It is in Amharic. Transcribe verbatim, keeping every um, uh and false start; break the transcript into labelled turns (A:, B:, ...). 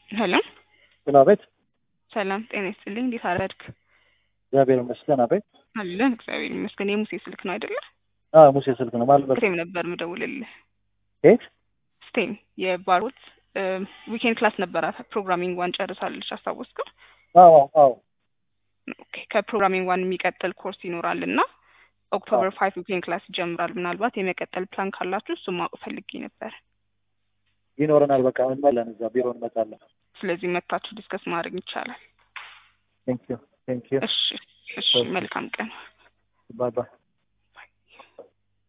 A: ሄሎ
B: ጤና ቤት
A: ሰላም ጤና ይስጥልኝ። እንዴት አደርክ?
B: እግዚአብሔር ይመስገን። አቤት
A: አለን እግዚአብሔር ይመስገን። የሙሴ ስልክ ነው አይደለ?
B: አዎ ሙሴ ስልክ ነው ማለት ነው።
A: ስቴም ነበር ምደውልልህ።
B: ኤት
A: ስቴም የባሮት ዊኬንድ ክላስ ነበረ። ፕሮግራሚንግ ዋን ጨርሳለች አስታወስከው?
B: አዎ አዎ።
A: ኦኬ ከፕሮግራሚንግ ዋን የሚቀጥል ኮርስ ይኖራልና ኦክቶበር ፋይቭ ዊኬንድ ክላስ ይጀምራል። ምናልባት የመቀጠል ፕላን ካላችሁ እሱ ማወቅ ፈልጌ ነበር።
B: ይኖረናል። በቃ እንመለን እዛ ቢሮ እንመጣለን።
A: ስለዚህ መጥታችሁ ዲስከስ ማድረግ ይቻላል።
B: ቴንክ ዩ ቴንክ ዩ።
A: እሺ እሺ፣ መልካም ቀን።
B: ባይ ባይ።